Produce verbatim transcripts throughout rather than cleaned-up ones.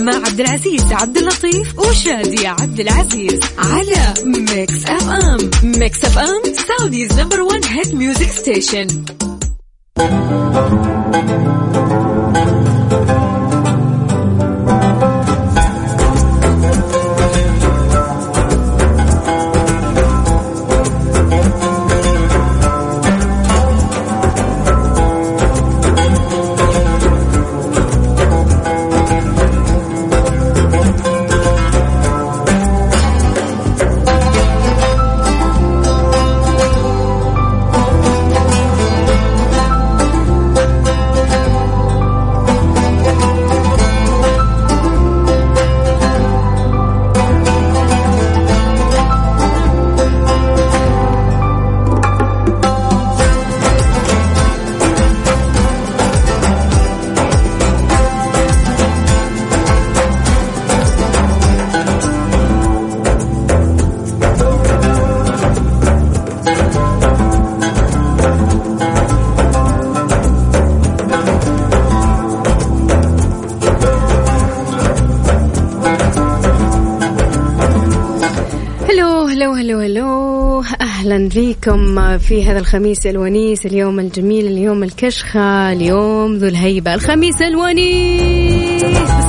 مع عبد العزيز عبد اللطيف وشادي عبد العزيز على ميكس اف ام. ميكس اف ام سعوديز نمبر ون هيت ميوزك ستيشن. أهلا بكم في هذا الخميس الونيس، اليوم الجميل، اليوم الكشخة، اليوم ذو الهيبة، الخميس الونيس.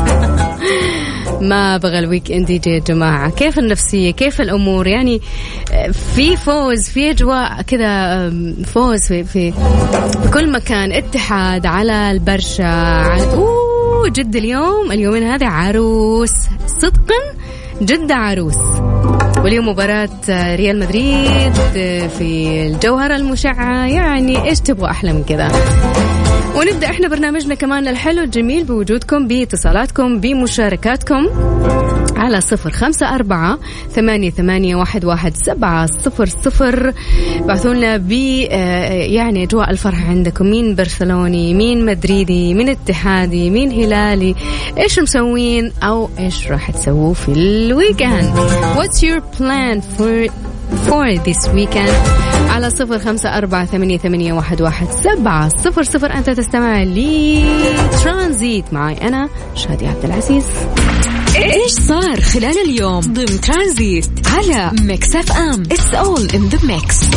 ما بغى الويك اند يجي يا جماعة. كيف النفسية؟ كيف الأمور؟ يعني في فوز، في أجواء كذا، فوز في, في بكل مكان، اتحاد على البرشا على... أوه جد اليوم اليومين هذا عروس صدقا، جد عروس. واليوم مباراة ريال مدريد في الجوهرة المشعة، يعني إيش تبغى أحلى من كذا. ونبدأ إحنا برنامجنا كمان الحلو الجميل بوجودكم، باتصالاتكم، بمشاركاتكم على صفر خمسة أربعة ثمانية ثمانية واحد واحد سبعة صفر صفر. بعثونا ب يعني أجواء الفرح عندكم، مين برشلوني، مين مدريدي، مين اتحادي، مين هلالي، إيش مسوين أو إيش راح تسووا في الويكند. What's your plan for for this weekend؟ على صفر خمسة أربعة ثمانية ثمانية واحد واحد سبعة صفر صفر. أنت تستمع لي ترانزيت معي أنا شادي عبد العزيز. إيش صار خلال اليوم ضمن ترانزيت على ميكس اف ام. It's all in the mix.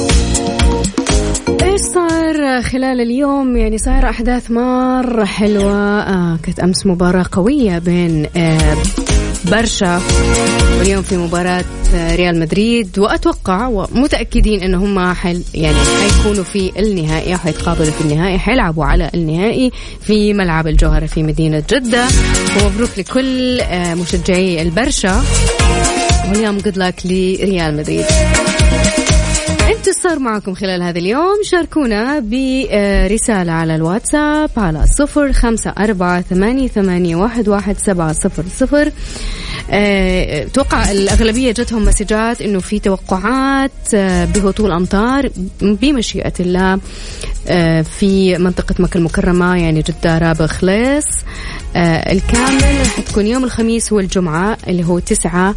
إيش صار خلال اليوم؟ يعني صار أحداث مرة حلوة. آه كانت أمس مباراة قوية بين آه برشا، واليوم في مباراة ريال مدريد، وأتوقع ومتأكدين إن هم حل يعني حيكونوا في النهائي، حيتقابلوا في النهائي، حيلعبوا على النهائي في ملعب الجوهرة في مدينة جدة. ومبروك لكل مشجعي البرشا، واليوم good luck لريال مدريد. انت صار معكم خلال هذا اليوم؟ شاركونا برسالة على الواتساب على صفر خمسة أربعة ثمانية ثمانية واحد واحد سبعة صفر صفر. أه توقع الأغلبية جتهم مسجات إنه في توقعات أه بهطول أمطار بمشيئة الله أه في منطقة مكة المكرمة، يعني جدة، رابغ، خليص. أه الكامل راح تكون يوم الخميس والجمعة اللي هو تسعة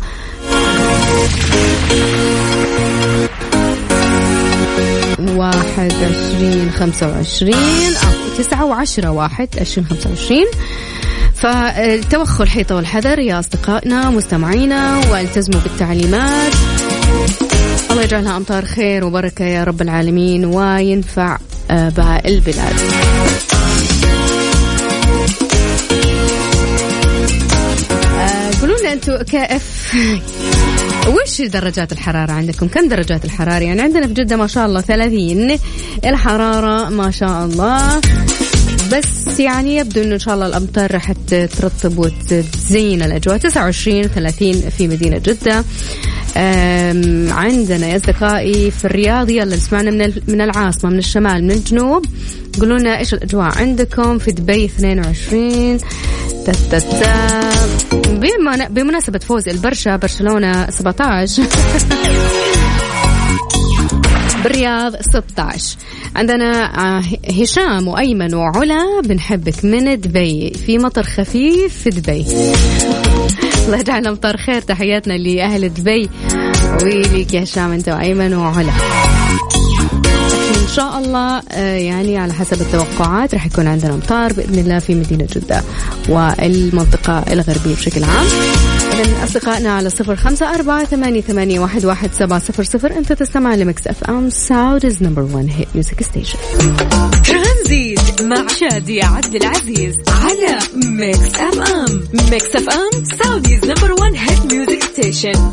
واحد عشرين خمسة وعشرين أو تسعة وعشرة واحد عشرين خمسة وعشرين. فالتوخى الحيطة والحذر يا أصدقائنا مستمعينا، والتزموا بالتعليمات. الله يجعلها أمطار خير وبركة يا رب العالمين، وينفع بها البلاد. قولوا لنا أنتوا كيف وش درجات الحرارة عندكم؟ كم درجات الحرارة؟ يعني عندنا في جدة ما شاء الله ثلاثين الحرارة ما شاء الله، بس يعني يبدو إنه إن شاء الله الأمطار راح ترطب وتزين الأجواء. تسعة وعشرين ثلاثين في مدينة جدة. عندنا يا أصدقائي في الرياض، يلا نسمعنا من من العاصمة، من الشمال، من الجنوب. قولوا لنا إيش الأجواء عندكم. في دبي اثنين وعشرين. بمناسبة فوز البرشا برشلونة سبعة عشر. بالرياض ستة عشر. عندنا هشام وأيمن وعلا، بنحبك من دبي، في مطر خفيف في دبي. الله يجعلنا مطر خير. تحياتنا لأهل دبي، ويليك يا هشام أنت وأيمن وعلا. إن شاء الله يعني على حسب التوقعات راح يكون عندنا أمطار بإذن الله في مدينة جدة والمنطقة الغربية بشكل عام. إذن أصدقائنا على صفر خمسة أربعة ثمانية ثمانية واحد واحد سبعة صفر صفر. أنت تستمع لميكس أف أم سعوديز نمبر ون هيت ميوزك ستيشن. ترانزيت مع شادي عبد العزيز على ميكس أف أم. ميكس أف أم سعوديز نمبر ون هيت ميوزك ستيشن.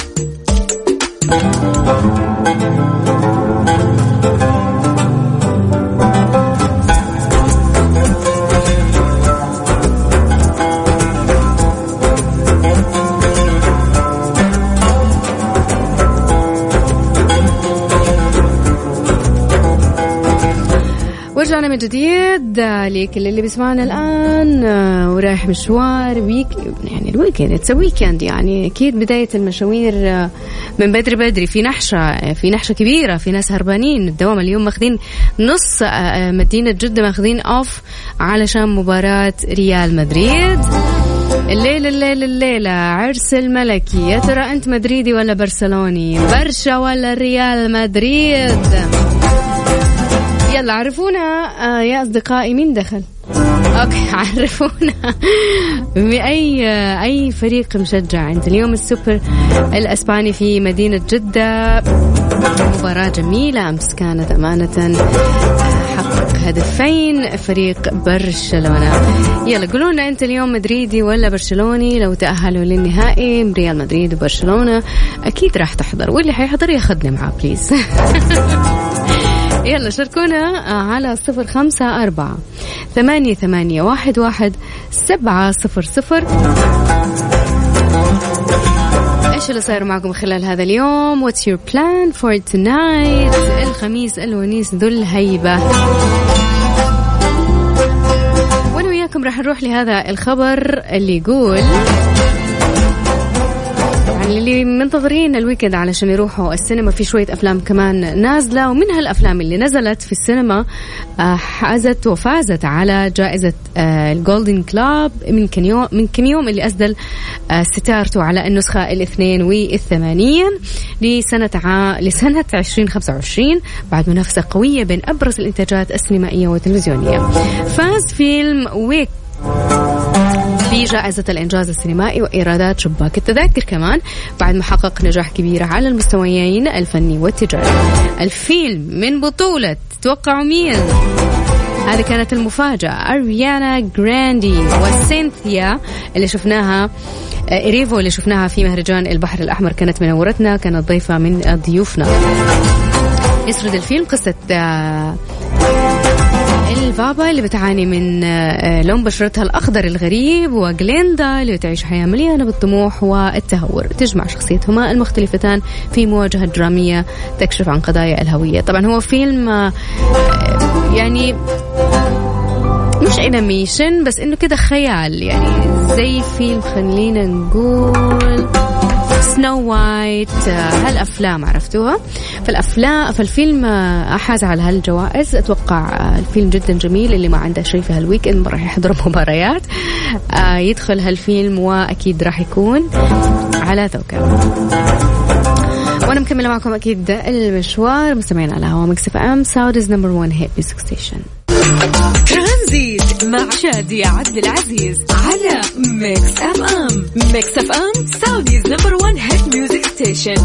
ورجعنا من جديد لكل اللي بيسمعنا الآن ورايح مشوار ويك يعني الويكند اتس ويكند يعني أكيد بداية المشاوير من بدري بدري في نحشة في نحشة كبيرة. في ناس هربانين الدوام اليوم ماخذين نص مدينة جدة ماخذين أوف علشان مباراة ريال مدريد الليلة الليلة الليلة عرس الملكي. يا ترى أنت مدريدي ولا برشلوني؟ برشا ولا ريال مدريد؟ يلا عرفونا آه يا أصدقائي مين دخل. أوكي عرفونا بأي أي فريق مشجع أنت اليوم. السوبر الأسباني في مدينة جدة مباراة جميلة أمس كانت أمانة، حقق هدفين فريق برشلونة. يلا قولونا أنت اليوم مدريدي ولا برشلوني؟ لو تأهلوا للنهائي ريال مدريد وبرشلونة أكيد راح تحضر، واللي حيحضر ياخدني معاه بليز. يلا شاركونا على صفر خمسة أربعة ثمانية ثمانية واحد واحد سبعة صفر صفر. إيش اللي صار معكم خلال هذا اليوم؟ What's your plan for tonight؟ الخميس الونيس ذو الهيبة. وأنا وياكم راح نروح لهذا الخبر اللي يقول اللي منتظرين الويكند علشان يروحوا السينما في شوية أفلام كمان نازلة، ومن هالأفلام اللي نزلت في السينما حازت وفازت على جائزة الجولدن كلاب من كم يوم من كم يوم اللي أسدل ستارته على النسخة الاثنين والثمانين لسنة ع... لسنة عشرين خمسة وعشرين بعد منافسة قوية بين أبرز الإنتاجات السينمائية والتلفزيونية. فاز فيلم ويك في جائزة الإنجاز السينمائي وإيرادات شباك التذاكر كمان بعد ما حقق نجاح كبير على المستويين الفني والتجاري. الفيلم من بطولة توقعوا مين؟ هذه كانت المفاجأة، أريانا جراندي وسينثيا اللي شفناها إريفو اللي شفناها في مهرجان البحر الأحمر، كانت منورتنا، كانت ضيفة من ضيوفنا. يسرد الفيلم قصة البابا اللي بتعاني من لون بشرتها الأخضر الغريب وغليندا اللي تعيش حياة مليانة بالطموح والتهور. تجمع شخصيتهما المختلفتان في مواجهة درامية تكشف عن قضايا الهوية. طبعا هو فيلم يعني مش انيميشن بس انه كده خيال، يعني زي فيلم خلينا نقول سنو وايت، هالأفلام عرفتوها. فالأفلام فالفيلم أحاز على هالجوائز. أتوقع الفيلم جدا جميل، اللي ما عنده شيء في هالويكند راح يحضر مباريات يدخل هالفيلم وأكيد راح يكون على ذوقه. وأنا مكملة معكم أكيد المشوار مستمعين على هوا ميكس اف ام سعوديز نمبر ون هيت ميوزك ستيشن. ترانزيت مع شادي عبد العزيز على ميكس اف ام. ميكس اف ام سعوديز نمبر ون هيت ميوزك ستيشن.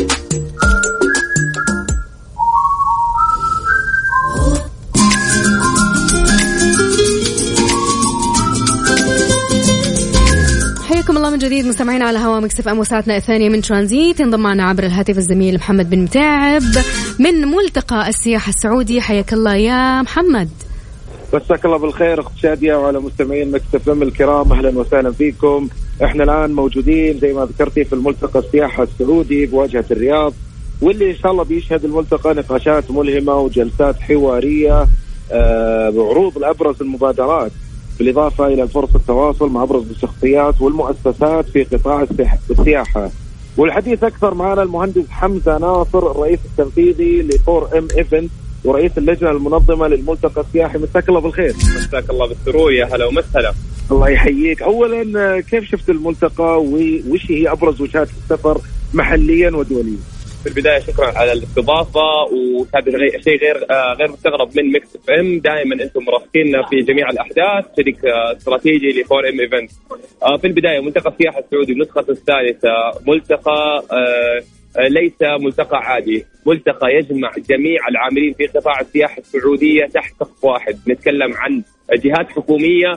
حياكم الله من جديد مستمعين على هوا ميكس اف ام وساعتنا الثانية من ترانزيت. انضم معنا عبر الهاتف الزميل محمد بن متاعب من ملتقى السياحة السعودي. حياك الله يا محمد. مساك الله بالخير اخت شادية وعلى مستمعين ميكس اف ام الكرام، اهلا وسهلا فيكم. احنا الان موجودين زي ما ذكرتي في الملتقى السياحة السعودي بواجهة الرياض، واللي ان شاء الله بيشهد الملتقى نقاشات ملهمة وجلسات حوارية بعروض لأبرز المبادرات، بالإضافة إلى فرصة التواصل مع أبرز الشخصيات والمؤسسات في قطاع السياحة. والحديث أكثر معنا المهندس حمزة ناصر الرئيس التنفيذي لفور ام ايفنت ورئيس اللجنة المنظمة للملتقى السياحي. مساك الله بالخير. مساك الله بالسرور، يا هلا ومسهلا. الله يحييك. أولا كيف شفت الملتقى ووش هي أبرز وجهات السفر محليا ودوليا؟ في البداية شكرا على الاستضافة، وهذا شيء غير غير مستغرب من ميكس اف ام. دائما أنتم مرافقيننا في جميع الأحداث، شريك استراتيجي لفور ام ايفنت. في البداية ملتقى السياحة السعودي بنسخة الثالثة، ملتقى ليس ملتقى عادي، ملتقى يجمع جميع العاملين في قطاع السياحة السعودية تحت سقف واحد. نتكلم عن جهات حكومية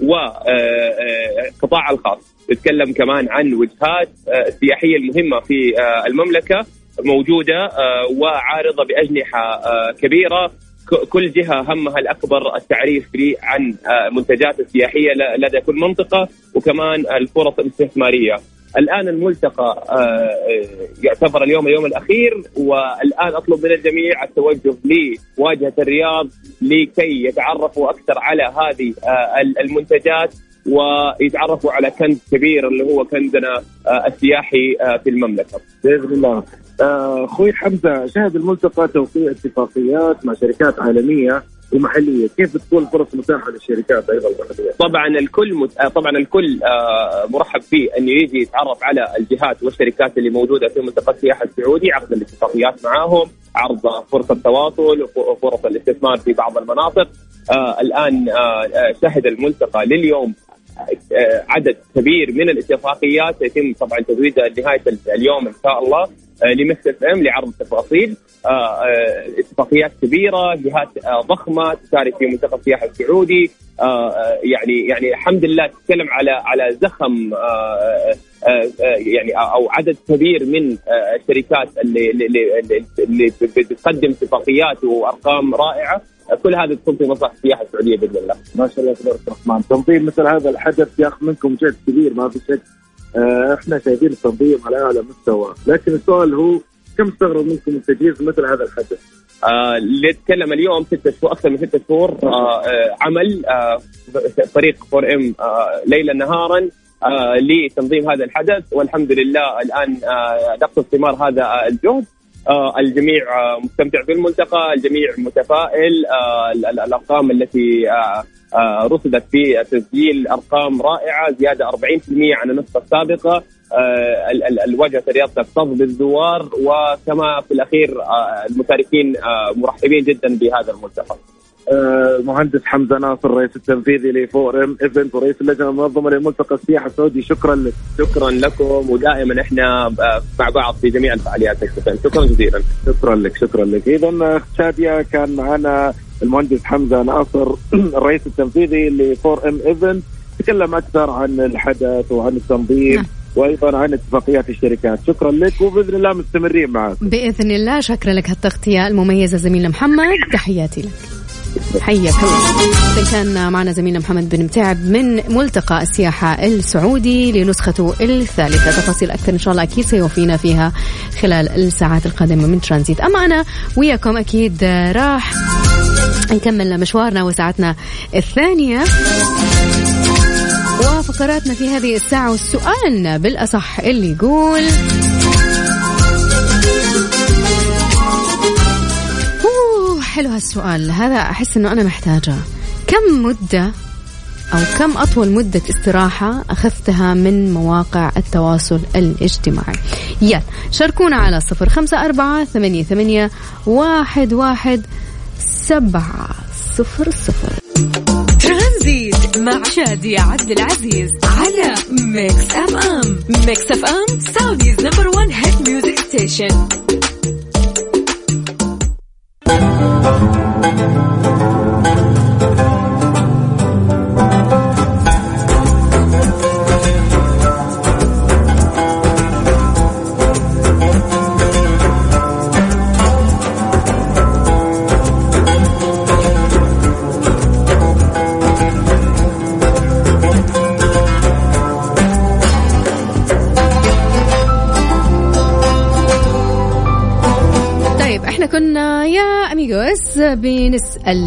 وقطاع الخاص، نتكلم كمان عن وجهات سياحية المهمة في المملكة موجودة وعارضة بأجنحة كبيرة. كل جهة همها الأكبر التعريف عن منتجات السياحية لدى كل منطقة، وكمان الفرص الاستثمارية. الآن الملتقى يعتبر اليوم اليوم الأخير، والآن أطلب من الجميع التوجه لواجهة الرياض لكي يتعرفوا أكثر على هذه المنتجات ويتعرفوا على كنز كبير اللي هو كنزنا السياحي في المملكة بإذن الله. أخوي حمزة، شهد الملتقى توقيع اتفاقيات مع شركات عالمية ومحلية، كيف بتكون الفرص متاحة للشركات أيضا المحلية؟ طبعا الكل مت... طبعا الكل مرحب فيه أن يجي يتعرف على الجهات والشركات اللي موجودة في ملتقى السياحة السعودي، عقد الاتفاقيات معاهم، عرض فرصة تواصل وفرص الاستثمار في بعض المناطق. آه الآن آه شهد الملتقى لليوم آه عدد كبير من الاتفاقيات يتم طبعا تزويدها لنهاية اليوم إن شاء الله آه لميكس اف ام لعرض التفاصيل. آه آه اتفاقيات كبيرة، جهات آه ضخمة تشارك في ملتقى السياحة السعودي. آه يعني يعني الحمد لله تتكلم على على زخم آه آه يعني أو عدد كبير من آه الشركات اللي اللي اللي بتقدم اتفاقيات وأرقام رائعة. كل هذا تكون في مصلحة السياحة السعودية بإذن الله. ما شاء الله تبارك الرحمن. تنظيم مثل هذا الحدث ياخذ منكم جهد كبير ما في شك. آه احنا شايفين التنظيم على أعلى مستوى، لكن السؤال هو كم استغرق منكم التجهيز مثل هذا الحدث؟ آه نتكلم اليوم ستة شهور، أكثر من ستة شهور آه آه عمل آه فريق فور ام آه ليلا نهارا آه لتنظيم هذا الحدث، والحمد لله الآن آه نقص ثمار هذا الجهد. آه الجميع آه مستمتع بالملتقى، الجميع متفائل. آه الأرقام التي آه آه رصدت في تسجيل أرقام رائعة، زيادة أربعين بالمئة عن النسخة السابقة. آه الوجهة الرياض تكتظ بالزوار، وكما في الأخير آه المشاركين آه مرحبين جدا بهذا الملتقى. آه مهندس حمزة ناصر، رئيس التنفيذي لفور ام ايفنت ورئيس اللجنة المنظمة لملتقى السياحة السعودي، شكرا لك. شكرا لكم، ودائما احنا مع بعض في جميع الفعاليات. شكرا جزيلا. شكرا لك شكرا لك. إذا شادية، كان معنا المهندس حمزة ناصر الرئيس التنفيذي لفور ام ايفنت، تكلم أكثر عن الحدث وعن التنظيم نعم. وأيضا عن اتفاقيات الشركات. شكرا لك، وبإذن الله مستمرين معك بإذن الله. شكرا لك هالتغطية المميزة زميلنا محمد، تحياتي لك. حياك الله. كان معنا زميلنا محمد بن متعب من ملتقى السياحة السعودي لنسخته الثالثة. تفاصيل أكثر إن شاء الله أكيد سيوفينا فيها خلال الساعات القادمة من ترانزيت. أما أنا وياكم أكيد راح نكمل مشوارنا وساعتنا الثانية وفقراتنا في هذه الساعة، والسؤالنا بالأصح اللي يقول حلو هالسؤال هذا، أحس أنه أنا محتاجة. كم مدة أو كم أطول مدة استراحة أخذتها من مواقع التواصل الاجتماعي؟ يلا شاركونا على صفر خمسة أربعة ثمانية ثمانية واحد واحد سبعة صفر صفر. ترانزيت مع شادية عبد العزيز على ميكس أف أم. ميكس أف أم سعوديز نمبر وان هيت ميوزك ستيشن. كنا يا أميغوس بنسأل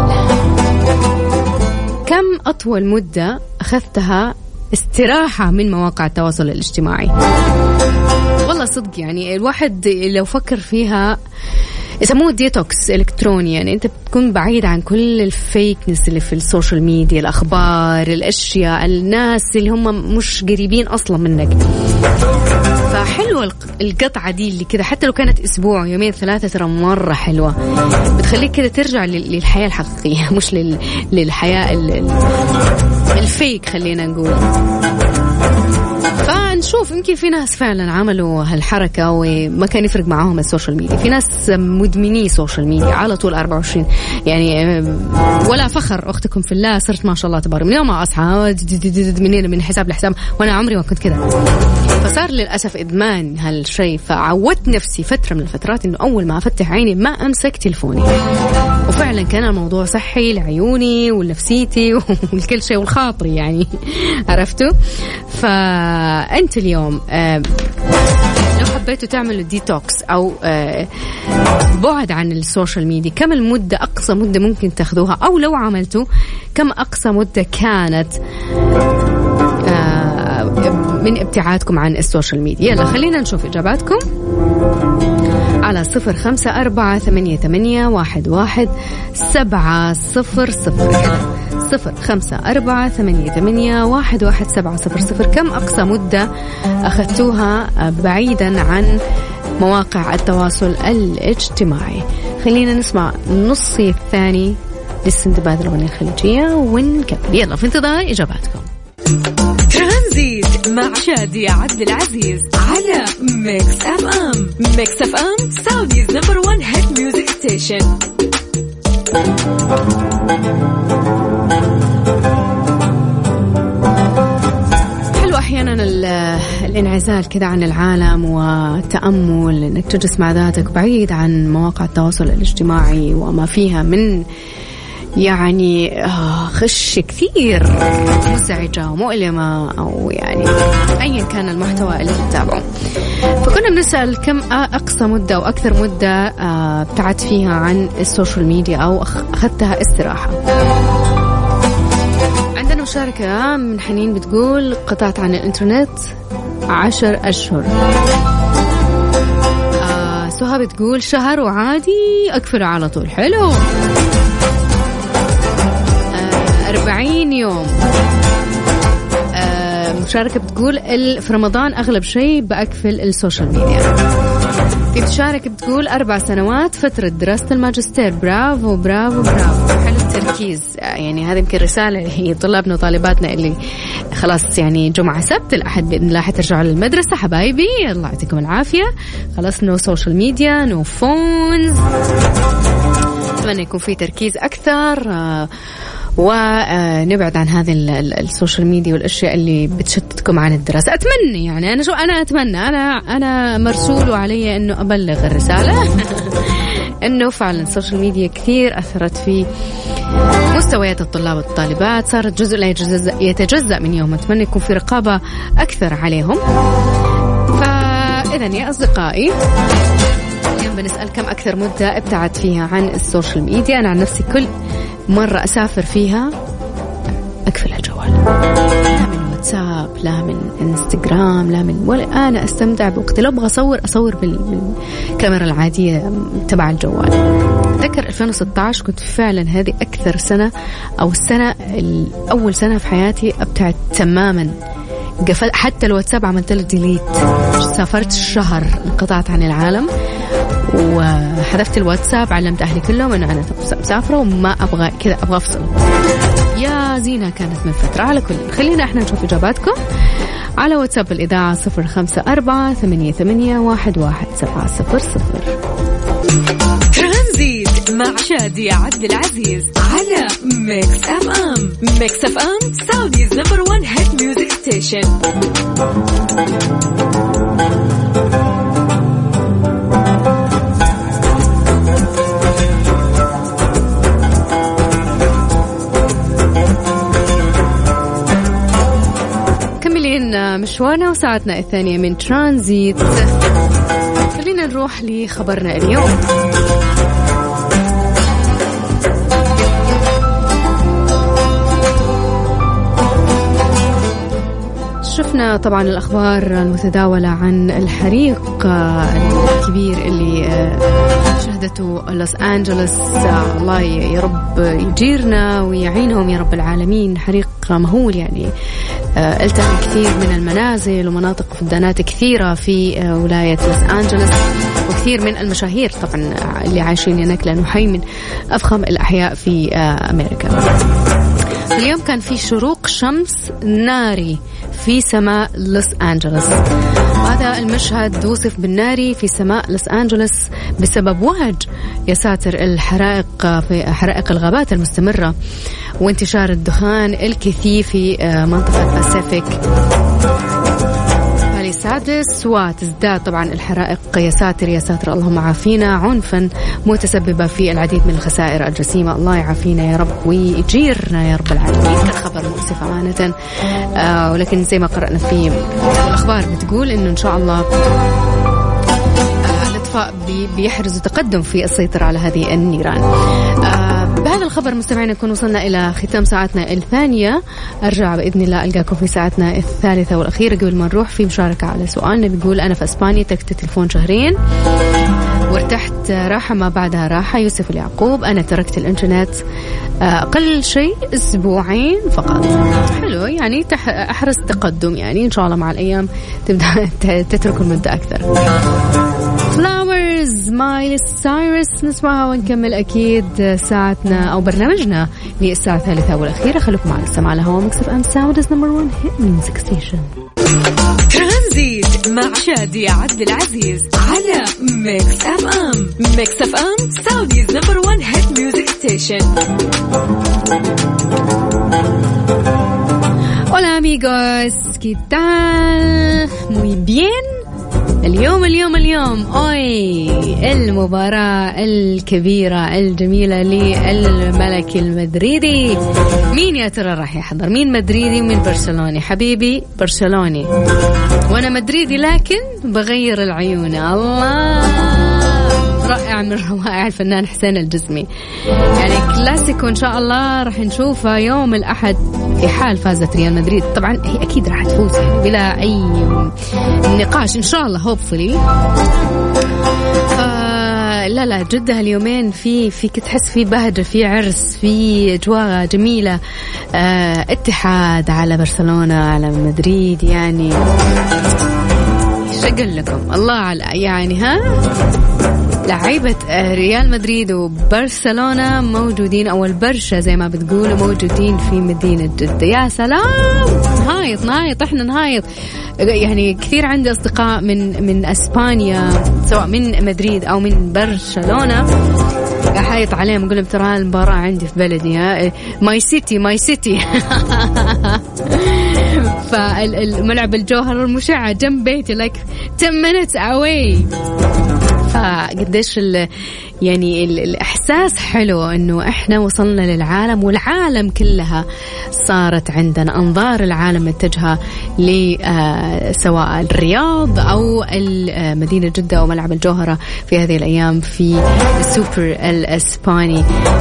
كم أطول مدة أخذتها استراحة من مواقع التواصل الاجتماعي؟ والله صدق يعني الواحد لو فكر فيها يسموه ديتوكس إلكتروني، يعني أنت بتكون بعيد عن كل الفيكنس اللي في السوشيال ميديا، الأخبار، الأشياء، الناس اللي هم مش قريبين أصلا منك. فحلوة القطعة دي اللي كذا حتى لو كانت أسبوع يومين ثلاثة ترى مرة حلوة، بتخليك كذا ترجع للحياة الحقيقية مش للحياة الفيك خلينا نقول. فنشوف يمكن في ناس فعلا عملوا هالحركة وما كان يفرق معاهم السوشيال ميديا، في ناس مدمني سوشيال ميديا على طول أربعة وعشرين يعني، ولا فخر أختكم في الله صرت ما شاء الله تبارك من يوم ما أصحى من من حساب لحساب، وأنا عمري ما كنت كذا. فصار للأسف إدمان هالشيء، فعودت نفسي فترة من الفترات إنه أول ما أفتح عيني ما أمسك تلفوني، وفعلا كان الموضوع صحي لعيوني ولنفسيتي والكل شيء والخاطري يعني عرفتوا. فأنت اليوم آه لو حبيتوا تعملوا ديتوكس أو آه بعد عن السوشيال ميديا، كم المدة أقصى مدة ممكن تاخذوها؟ أو لو عملتوا كم أقصى مدة كانت آه من ابتعادكم عن السوشيال ميديا؟ يلا خلينا نشوف إجاباتكم على صفر خمسة أربعة ثمانية ثمانية واحد واحد سبعة صفر صفر صفر خمسة أربعة ثمانية ثمانية واحد واحد سبعة صفر صفر. كم أقصى مدة أخذتوها بعيدا عن مواقع التواصل الاجتماعي؟ خلينا نسمع نصي الثاني للسندباد الأغنية الخليجية ونكمل. يلا في انتظار إجاباتكم. ترانزيت مع شادية عبد العزيز على ميكس أف أم. ميكس أف أم سعوديز نمبر وان هيت ميوزك ستيشن. حلو أحيانا الانعزال كذا عن العالم والتأمل، إنك تجلس مع ذاتك بعيد عن مواقع التواصل الاجتماعي وما فيها من يعني خش كثير مزعجة ومؤلمة أو يعني أيا كان المحتوى اللي تتابعه. فكنا بنسأل كم أقصى مدة أو أكثر مدة ابتعدت فيها عن السوشيال ميديا أو أخذتها استراحة. عندنا مشاركة من حنين بتقول قطعت عن الإنترنت عشر أشهر. آه سهى بتقول شهر وعادي أقفل على طول. حلو. أربعين يوم. آه مشاركة بتقول في رمضان أغلب شيء بأقفل السوشيال ميديا. في مشاركة بتقول أربع سنوات فترة دراسة الماجستير. برافو برافو برافو. حلو التركيز. يعني هذه يمكن رسالة هي طلابنا وطالباتنا اللي خلاص يعني جمعة سبت الأحد بإذن الله حترجعوا للمدرسة. حبايبي الله يعطيكم العافية. خلاص نو سوشيال ميديا نو فونز. أتمنى يكون في تركيز أكثر آه ونبعد عن هذه السوشيال ميديا والأشياء اللي بتشتتكم عن الدراسة. أتمنى يعني أنا شو أنا أتمنى أنا أنا مرسول وعلي إنه أبلغ الرسالة إنه فعلا السوشيال ميديا كثير أثرت في مستويات الطلاب والطالبات، صارت جزء لا يتجزأ يتجزأ من يوم. أتمنى يكون في رقابة أكثر عليهم. فإذا يا أصدقائي اليوم بنسأل كم أكثر مدة ابتعد فيها عن السوشيال ميديا. أنا عن نفسي كل مرة أسافر فيها أقفل الجوال، لا من واتساب لا من انستغرام لا من ولا أنا أستمتع بوقتي. لو أبغى أصور أصور بالكاميرا العادية تبع الجوال. أتذكر ألفين وستة عشر كنت فعلا هذه أكثر سنة أو السنة الأول سنة في حياتي أبتعد تماما. قفل حتى الواتساب عملت له ديليت. سافرت الشهر انقطعت عن العالم وحذفت الواتساب. علمت أهلي كلهم أنه أنا مسافرة وما أبغى كذا أبغى أفصل. يا زينة كانت من فترة. على كل خلينا إحنا نشوف إجاباتكم على واتساب الإذاعة صفر خمسة أربعة ثمانية ثمانية واحد واحد سبعة صفر صفر. ترانزيت مع شادية عبد العزيز على ميكس أف أم. ميكس أف أم سعوديز نمبر وان هيت ميوزك ستيشن. مشوارنا وساعتنا الثانية من ترانزيت. خلينا نروح لخبرنا اليوم. شفنا طبعا الأخبار المتداولة عن الحريق الكبير اللي شهدته لوس أنجلوس. الله يا رب يجيرنا ويعينهم يا رب العالمين. حريق مهول يعني التهم كثير من المنازل ومناطق فدانات كثيرة في ولاية لوس أنجلوس، وكثير من المشاهير طبعا اللي عايشين هناك لأنه حي من أفخم الأحياء في أمريكا. اليوم كان في شروق شمس ناري في سماء لوس أنجلوس. هذا المشهد وصف بالناري في سماء لوس أنجلوس بسبب وهج يا ساتر الحرائق في حرائق الغابات المستمرة وانتشار الدخان الكثيف في منطقة باسيفيك سادس، وتزداد طبعا الحرائق يا ساتر يا ساتر اللهم عافينا عنفا متسببة في العديد من الخسائر الجسيمة. الله يعافينا يا رب ويجيرنا يا رب العالمين. كان خبر مؤسف أمانة، آه ولكن زي ما قرأنا في الأخبار بتقول إنه إن شاء الله الأطفاء بيحرزوا تقدم في السيطرة على هذه النيران. آه بهذا الخبر مستمعين نكون وصلنا إلى ختام ساعتنا الثانية. أرجع بإذن الله ألقاكم في ساعتنا الثالثة والأخيرة. قبل ما نروح في مشاركة على سؤالنا بيقول أنا في أسبانيا تركت التلفون شهرين وارتحت راحة ما بعدها راحة. يوسف اليعقوب أنا تركت الإنترنت أقل شيء أسبوعين فقط. حلو يعني أحرز تقدم يعني إن شاء الله مع الأيام تبدأ تترك المدة أكثر. Flowers مايلي سايرس نسمعها ونكمل أكيد ساعتنا أو برنامجنا للساعة الثالثة والأخيرة. خلوكم معنا السماع على هوا ميكس اف ام ساودز نمبر ون هيت ميوزك ستيشن. ترانزيت مع شادية عبد العزيز على ميكس اف ام. ميكس اف ام ساوديز نمبر ون هيت ميوزك ستيشن. Hola amigos, ¿qué tal? Muy bien. اليوم اليوم اليوم أوي المباراة الكبيرة الجميلة للملك المدريدي. مين يا ترى راح يحضر؟ مين مدريدي ومين برشلوني؟ حبيبي برشلوني وأنا مدريدي لكن بغير العيون. الله رائع من روائع الفنان حسين الجسمي. يعني كلاسيكو إن شاء الله راح نشوفه يوم الأحد في حال فازت ريال مدريد. طبعا هي أكيد راح تفوز يعني بلا أي نقاش إن شاء الله هوبفلي. آه لا لا جدة اليومين في في تحس في بهجة في عرس في أجواء جميلة. آه اتحاد على برشلونة على مدريد يعني شقل لكم الله على يعني ها لعيبة ريال مدريد وبرشلونة موجودين أو البرشا زي ما بتقولوا موجودين في مدينة جدة. يا سلام نهايط نهايط إحنا نهايط يعني. كثير عندي أصدقاء من من أسبانيا سواء من مدريد أو من برشلونة أحايط عليهم أقول لهم ترى المباراة عندي في بلدي ها ماي سيتي ماي سيتي. فالملعب الجوهر المشعة جنب بيتي like ten minutes away. فقديش يعني الإحساس حلو إنه إحنا وصلنا للعالم والعالم كلها صارت عندنا أنظار العالم متجهة لسواء الرياض أو مدينة جدة أو ملعب الجوهرة في هذه الأيام في السوبر الإسباني.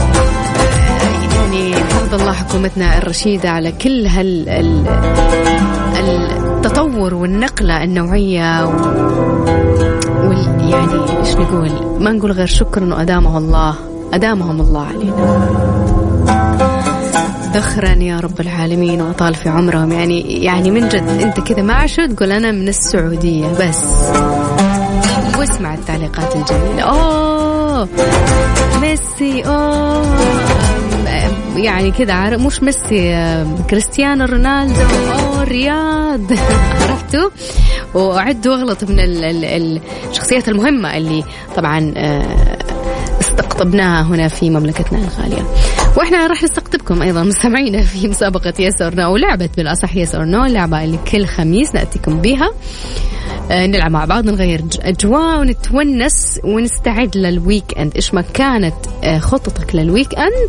يعني حفظ الله حكومتنا الرشيدة على كل هال التطور والنقلة النوعية وال يعني إيش نقول ما نقول غير شكرا وأدامه الله أدامهم الله علينا ذخرا يا رب العالمين وأطال في عمرهم. يعني يعني من جد أنت كذا ما عشت تقول أنا من السعودية بس واسمع التعليقات الجميلة. أوه ميسي أوه يعني كذا عارف مش ميسي كريستيانو رونالدو أو رياض عرفتوا. وأعد واغلط من الشخصيات المهمة اللي طبعا استقطبناها هنا في مملكتنا الغالية. وإحنا راح نستقطبكم أيضا مستمعينا في مسابقة يس أور نو ولعبة بالأصح يس أور نو اللعبة اللي كل خميس نأتيكم بها نلعب مع بعض نغير أجواء ونتونس ونستعد للويك أند. إيش ما كانت خطتك للويك أند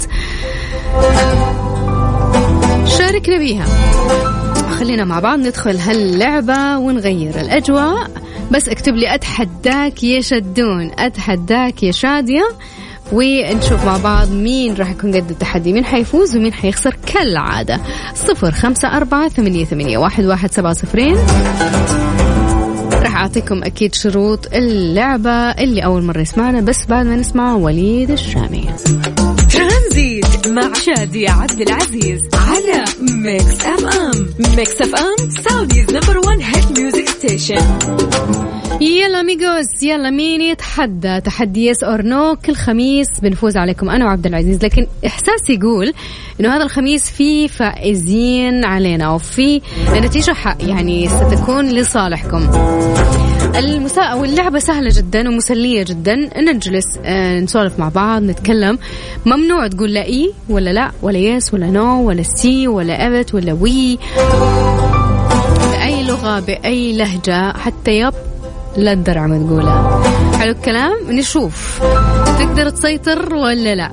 شاركنا بيها. خلينا مع بعض ندخل هاللعبة ونغير الأجواء. بس اكتب لي أتحداك يا شدون أتحداك يا شادية ونشوف مع بعض مين راح يكون قد التحدي مين حيفوز ومين حيخسر كالعادة. صفر خمسة أربعة ثمانية ثمانية واحد واحد سبعة صفرين. راح أعطيكم أكيد شروط اللعبة اللي أول مرة يسمعنا بس بعد ما نسمع وليد الشامي. ترانزيت مع شادية عبد العزيز على ميكس اف ام. ميكس اف ام سعوديز نمبر ون هيت ميوزك ستيشن. يلا ميجوز، يلا مين يتحدى تحدي يس اور نو؟ كل خميس بنفوز عليكم انا وعبد العزيز، لكن احساسي يقول انه هذا الخميس في فائزين علينا وفي نتيجة حق يعني ستكون لصالحكم. المسا... واللعبة سهلة جدا ومسلية جدا، نجلس آه نسولف مع بعض، نتكلم. ممنوع تقول لا إيه ولا لا ولا يس ولا نو ولا سي ولا أبت ولا وي بأي لغة بأي لهجة، حتى يب لا الدرعم تقولها. حلو الكلام. نشوف تقدر تسيطر ولا لا.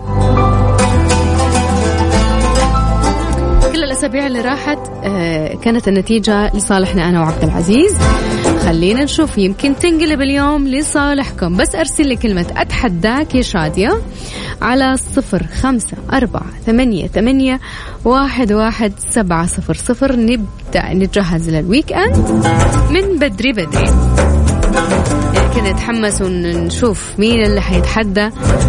كل الأسابيع اللي راحت آه كانت النتيجة لصالحنا أنا وعبد العزيز. خلينا نشوف يمكن تنقلب اليوم لصالحكم. بس أرسل لي كلمة أتحداك يا شادية على صفر خمسة أربعة ثمانية ثمانية واحد واحد سبعة صفر صفر. نبدأ نتجهز للويك أند من بدري بدري، يعني كده نتحمس ونشوف مين اللي حيتحدى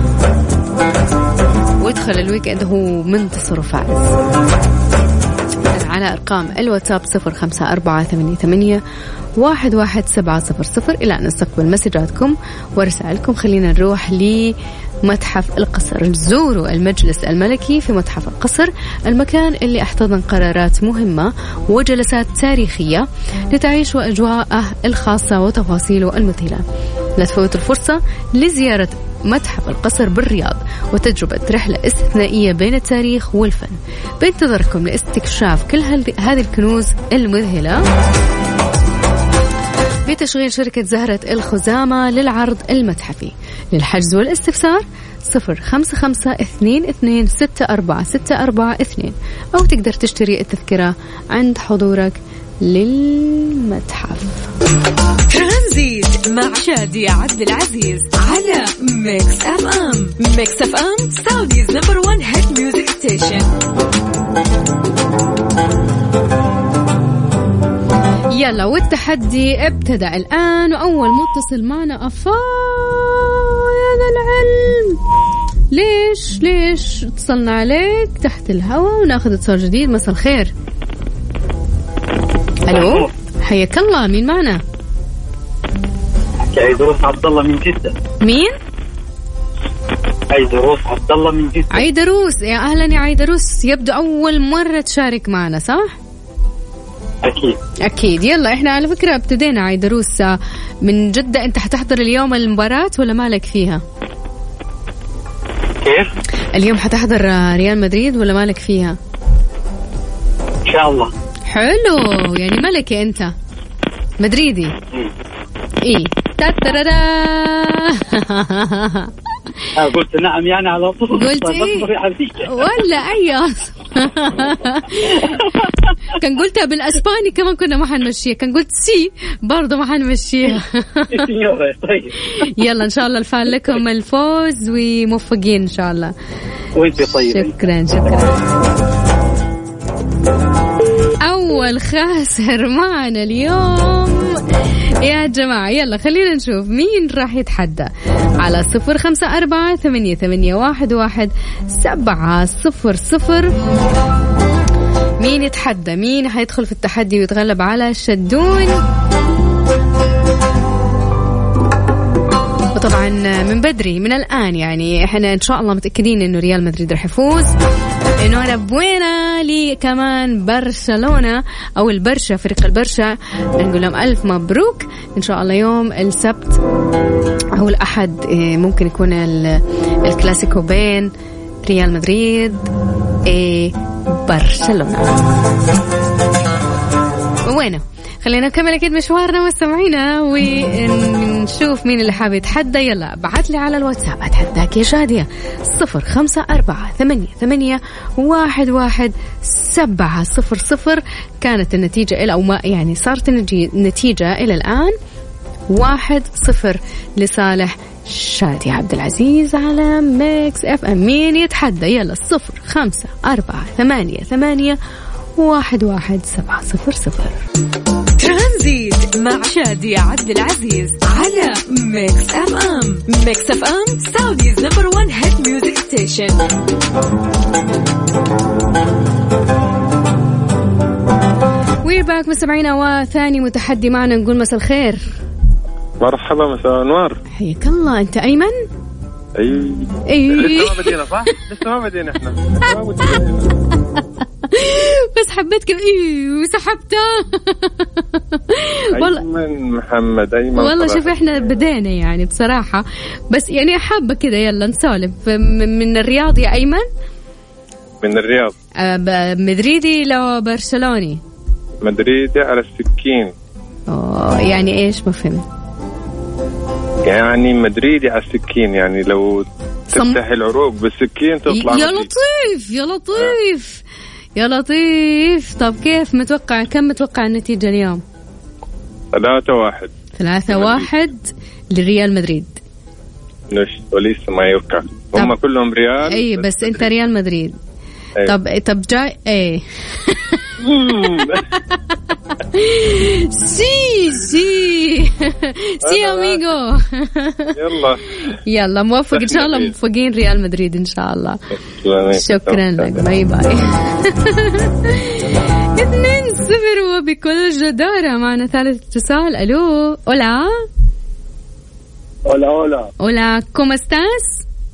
ويدخل الويك أند هو منتصر وفائز. على أرقام الواتساب صفر خمسة أربعة ثمانية ثمانية واحد واحد سبعة صفر صفر إلى أن نستقبل مسجاتكم ورسائلكم. خلينا نروح لمتحف القصر. زوروا المجلس الملكي في متحف القصر، المكان اللي احتضن قرارات مهمة وجلسات تاريخية لتعيشوا أجواءه الخاصة وتفاصيله المذهلة. لا تفوتوا الفرصة لزيارة متحف القصر بالرياض وتجربة رحلة استثنائية بين التاريخ والفن. بانتظركم لاستكشاف كل هذه الكنوز المذهلة بتشغيل شركة زهرة الخزامة للعرض المتحفي. للحجز والاستفسار صفر خمسة خمسة اثنين اثنين ستة أربعة ستة أربعة اثنين، أو تقدر تشتري التذكرة عند حضورك للمتحف. ترانزيت مع شادية عبد العزيز على ميكس اف ام. ميكس اف ام سعوديز نمبر ون هيت ميوزك ستيشن. يلا والتحدي ابتدأ الآن، وأول متصل معنا أفا يا العلم. ليش ليش اتصلنا عليك تحت الهواء وناخذ اتصال جديد؟ مساء الخير. ألو حياك الله، مين معنا؟ عيدروس عبد الله من جدة. مين؟ عيدروس عبد الله من جدة. عيدروس، يا أهلا يا عيدروس. يبدو أول مرة تشارك معنا صح؟ أكيد أكيد. يلا إحنا على فكرة ابتدينا عيدروس من جدة. أنت حتحضر اليوم المباراة ولا مالك فيها؟ كيف؟ اليوم حتحضر ريال مدريد ولا مالك فيها؟ إن شاء الله. حلو، يعني ملكي أنت مدريدي. إيه تاترارا. قلت نعم يعني على طول. قلت إيه ولا أي كان قلتها بالأسباني كمان كنا ما حنمشيها. كان قلت سي برضو ما حنمشيها. يلا إن شاء الله الفعل لكم الفوز وموفقين إن شاء الله. وانت طيب. شكرا شكرا. أول خاسر معنا اليوم يا جماعة. يلا خلينا نشوف مين راح يتحدى على صفر خمسة أربعة ثمانية ثمانية واحد واحد سبعة صفر صفر. مين يتحدى؟ مين هيدخل في التحدي ويتغلب على شدون؟ وطبعا من بدري من الآن يعني احنا إن شاء الله متأكدين إنه ريال مدريد راح يفوز. إنه أنا بوينا لي كمان برشلونة أو البرشا، فريق البرشا، نقول لهم ألف مبروك. إن شاء الله يوم السبت أو الأحد ممكن يكون الكلاسيكو بين ريال مدريد وبرشلونة. وينه خلينا نكمل أكيد مشوارنا مستمعينا ونشوف مين اللي حابب يتحدى. يلا بعت لي على الواتساب أتحداك يا شادية صفر خمسة أربعة ثمانية ثمانية واحد واحد سبعة صفر صفر. كانت النتيجة إلى أو ما يعني صارت النتيجة إلى الآن واحد صفر لصالح شادية عبد العزيز على ميكس اف ام. مين يتحدى؟ يلا صفر خمسة أربعة ثمانية ثمانية واحد واحد سبعة صفر صفر. ترانزيت مع شادي عبد العزيز على ميكس اف ام. ميكس اف ام سعوديز نمبر ون هيت ميوزك ستيشن. وير باك مستمعينا، وثاني متحدي معنا نقول مساء الخير. مرحبا، مساء النور. حياك الله. انت ايمن؟ اي اي لسه ما بدينا صح؟ لسه ما بدينا احنا. بس حبيت كذا اي وسحبته. والله ايمن محمد ايمن. والله شوف احنا بدينا يعني بصراحة، بس يعني حابة كذا يلا نسولف. من الرياض يا ايمن؟ من الرياض. أه مدريدي لو برشلوني؟ مدريدي على السكين. اوه يعني ايش؟ ما فهمت. يعني مدريدي على السكين، يعني لو تفتح العروق بالسكين تطلع. يا لطيف يا لطيف يا لطيف. طب كيف متوقع؟ كم متوقع النتيجة اليوم؟ ثلاثة واحد. ثلاثة واحد لريال مدريد. نش وليس ما يركع، هم كلهم ريال. اي بس, بس انت ريال مدريد. أيه. طب طب جاي ايه. سي سي سي اميغو. يلا يلا موفق ان شاء الله، موفقين ريال مدريد ان شاء الله. شكرا لك، باي باي. اثنين صفر وبكل جدارة. معنا ثالث اتصال. الو. اولا اولا اولا اولا ¿cómo estás?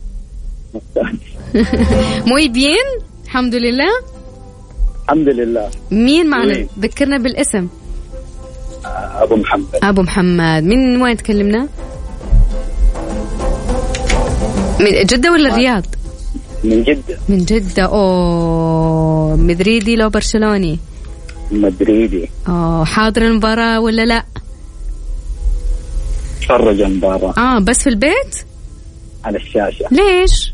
muy bien الحمد لله. الحمد لله. مين معنا؟ ذكرنا بالاسم. أبو محمد. أبو محمد. من وين تكلمنا؟ من جدة ولا الرياض؟ من جدة. من جدة. أوه مدريدي لو برشلوني؟ مدريدي. أوه حاضر المباراة ولا لا؟ تفرج المباراة. آه بس في البيت؟ على الشاشة. ليش؟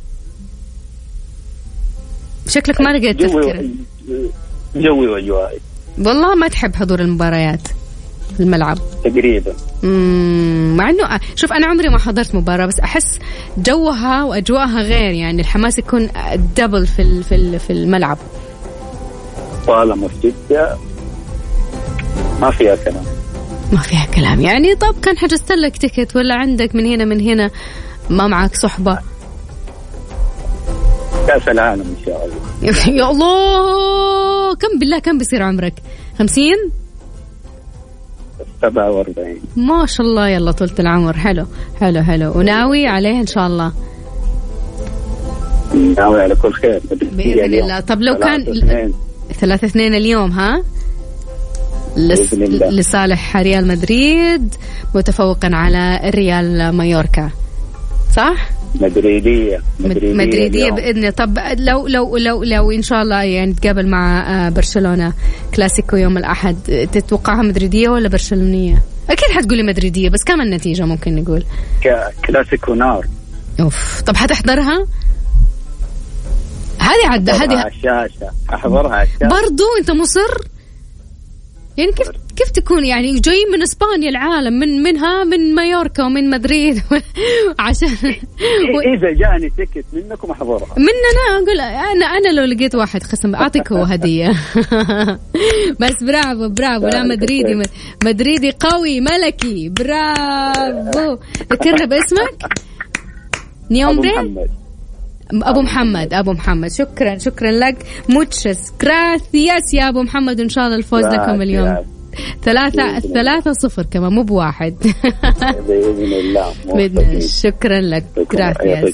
شكلك ما لقيت تذكرة. جوي وجوائي. والله ما تحب حضور المباريات في الملعب تقريبا. امم مع انه شوف انا عمري ما حضرت مباراة، بس احس جوها واجواءها غير، يعني الحماس يكون دبل في في في الملعب. طالما في جدة ما فيها كلام. ما فيها كلام يعني. طب كان حجزت لك تيكت ولا عندك من هنا من هنا ما معك صحبة؟ كأس العالم إن شاء الله. يا الله. كم بالله كم بيصير عمرك؟ خمسين؟ سبعة وأربعين. ما شاء الله. يلا طولة العمر. حلو حلو حلو. وناوي عليه إن شاء الله؟ ناوي على كل خير بإذن الله. طب لو كان ثلاثة اثنين اليوم ها لس... لصالح ريال مدريد متفوقا على الريال مايوركا صح؟ مدريدية مدريدية, مدريدية بإذن. طب لو لو لو لو إن شاء الله يعني تقابل مع برشلونة كلاسيكو يوم الأحد، تتوقعها مدريدية ولا برشلونية؟ أكيد حتقولي مدريدية، بس كم النتيجة ممكن نقول؟ كلاسيكو نار. أوف. طب حتحضرها؟ هذه عدة هذه على الشاشة. أحضرها على الشاشة. برضو أنت مصر؟ يعني كيف كيف تكون يعني جاي من اسبانيا العالم من منها من مايوركا ومن مدريد عشان و... اذا جاني تيكت منكم احضرها. مننا اقول انا انا لو لقيت واحد خصم اعطيك هو هديه. بس برافو برافو. لا مدريدي مدريدي قوي ملكي. برافو. ذكرنا باسمك. نيومبري أبو محمد. أبو محمد شكرا شكرا لك. موتشس كراثياس يا أبو محمد. إن شاء الله الفوز لكم اليوم ثلاثة ثلاثة صفر كمان مو بواحد. بإذن الله. شكرا لك. كراثياس.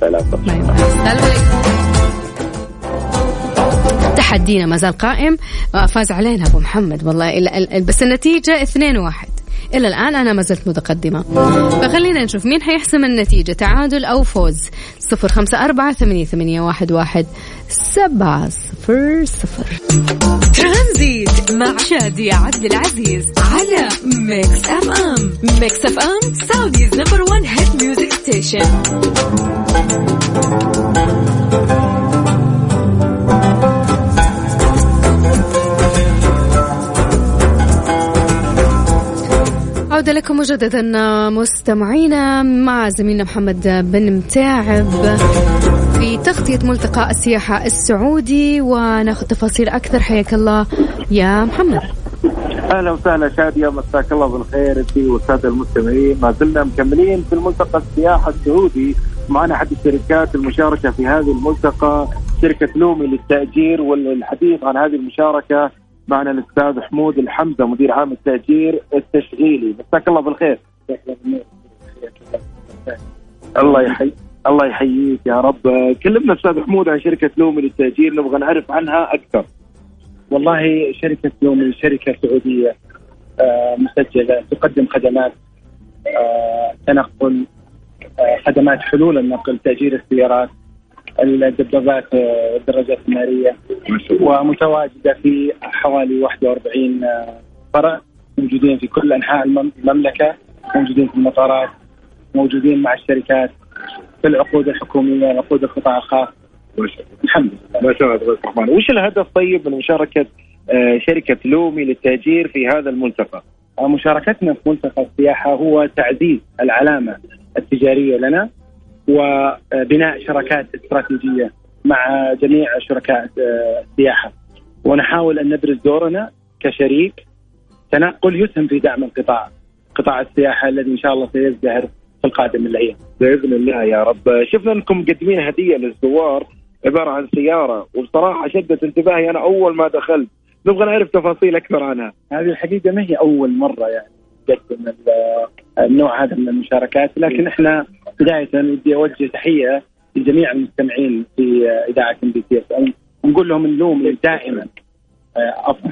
تحدينا ما زال قائم. فاز علينا أبو محمد والله. بس النتيجة اثنين واحد إلى الآن. أنا ما زلت متقدمة، فخلينا نشوف مين حيحسم النتيجة، تعادل أو فوز. صفر خمسة أربعة ثمانية ثمانية واحد واحد سبعة صفر صفر. ترانزيت مع شادي عبد العزيز على ميكس أف أم. ميكس أف أم سعوديز نمبر ون هيت ميوزك ستيشن. عودة لكم مجددا مستمعينا مع زميلنا محمد بن متاعب في تغطية ملتقى السياحة السعودي، وناخذ تفاصيل أكثر. حياك الله يا محمد. اهلا وسهلا شاديه، مساك الله بالخير انت والساده المستمعين. ما زلنا مكملين في الملتقى السياحه السعودي، معنا احد الشركات المشاركه في هذه الملتقى شركه لومي للتاجير. والحديث عن هذه المشاركه معنا الاستاذ حمود الحمزه مدير عام التاجير التشغيلي. مساك الله بالخير. الله يحيي الله يحييك يا رب. كلمنا استاذ حمود عن شركه لومي للتاجير، نبغى نعرف عنها اكثر. والله شركة لومي شركة سعودية مسجلة، تقدم خدمات تنقل، خدمات حلول النقل، تأجير السيارات، الدبابات، الدراجات النارية، ومتواجدة في حوالي واحد وأربعين فرع، موجودين في كل أنحاء المملكة، موجودين في المطارات، موجودين مع الشركات في العقود الحكومية، عقود القطاع الخاص. الحمد لله. ما شاء الله تبارك الرحمن. وش الهدف طيب من مشاركة شركة لومي للتأجير في هذا الملتقى؟ مشاركتنا في ملتقى السياحة هو تعزيز العلامة التجارية لنا، وبناء شراكات استراتيجية مع جميع شركاء السياحة، ونحاول أن نبرز دورنا كشريك تنقل يسهم في دعم القطاع قطاع السياحة الذي إن شاء الله سيزدهر في القادم من الأيام بإذن الله يا رب. شفنا أنكم مقدمين هدية للزوار عبارة عن سيارة، وبصراحة شدت انتباهي أنا أول ما دخلت. نبغى نعرف تفاصيل أكثر عنها. هذه الحقيقة ما هي أول مرة يعني نقدم النوع هذا من المشاركات، لكن إحنا بداية بدي أوجه تحية لجميع المستمعين في إذاعة ام بي سي اف، نقول لهم اللومي دائما أفضل.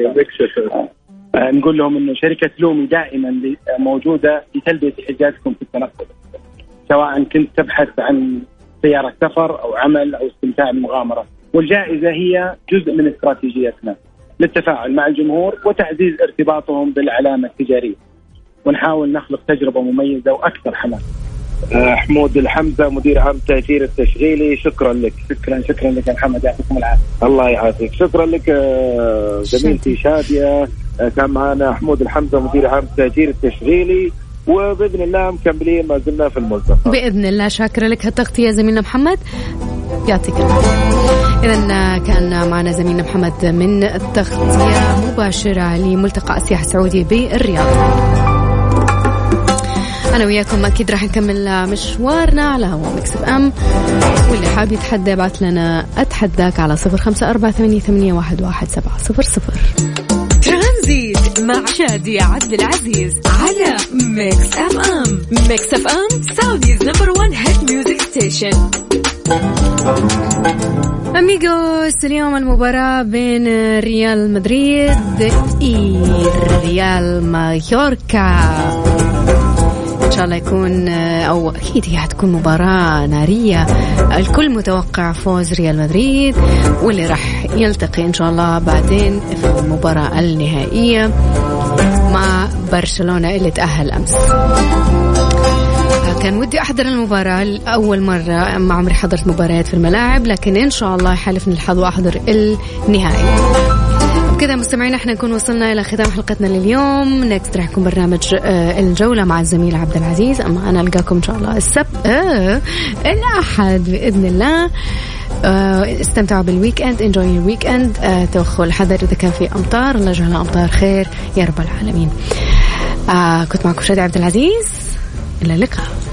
نقول لهم إنه شركة لومي دائما موجودة لتلبية احتياجاتكم في التنقل، سواء كنت تبحث عن سيارة سفر أو عمل أو استمتاع بالمغامرة. والجائزة هي جزء من استراتيجيتنا للتفاعل مع الجمهور وتعزيز ارتباطهم بالعلامة التجارية، ونحاول نخلق تجربة مميزة وأكثر حماس. حمود الحمزة مدير عام التأجير التشغيلي، شكرا لك. شكرا شكرا لك يا محمد، يعطيكم العافية. الله يعافيك. شكرا لك زميلتي شادية. كان معنا حمود الحمزة مدير عام التأجير التشغيلي، وبإذن الله مكملين ما زلنا في الملتقى بإذن الله. شاكرة لك هالتغطية زميلنا محمد، يعطيك العافية. إذن كان معنا زميلنا محمد من التغطية مباشرة لملتقى السياحة السعودي بالرياض. أنا وياكم أكيد راح نكمل مشوارنا على هوا ميكس اف ام، واللي حاب يتحدى بعت لنا أتحداك على صفر خمسة أربعة ثمانية ثمانية واحد واحد سبعة صفر صفر. ترانزيت مع شادية عبد العزيز على ميكس اف ام. ميكس اف ام سعوديز نمبر وان هيت ميوزك ستيشن. أميغوس، اليوم المباراة بين ريال مدريد وريال مايوركا. إن شاء الله يكون أو أكيد هي هتكون مباراة نارية. الكل متوقع فوز ريال مدريد، واللي راح يلتقي إن شاء الله بعدين في المباراة النهائية مع برشلونة اللي تأهل أمس. كان ودي أحضر المباراة لأول مرة، ما عمري حضرت مباريات في الملاعب، لكن إن شاء الله حالفني الحظ وأحضر النهائي. كذا مستمعين احنا نكون وصلنا إلى ختام حلقتنا لليوم. نكست راح يكون برنامج الجولة مع الزميل عبد العزيز، أما أنا ألقاكم إن شاء الله السبت آه الأحد بإذن الله. آه استمتعوا بالويك اند، انجوي الويك اند. آه توخوا الحذر إذا كان في أمطار، الله يجعل أمطار خير يا رب العالمين. آه كنت معكم شادية عبد العزيز، إلى اللقاء.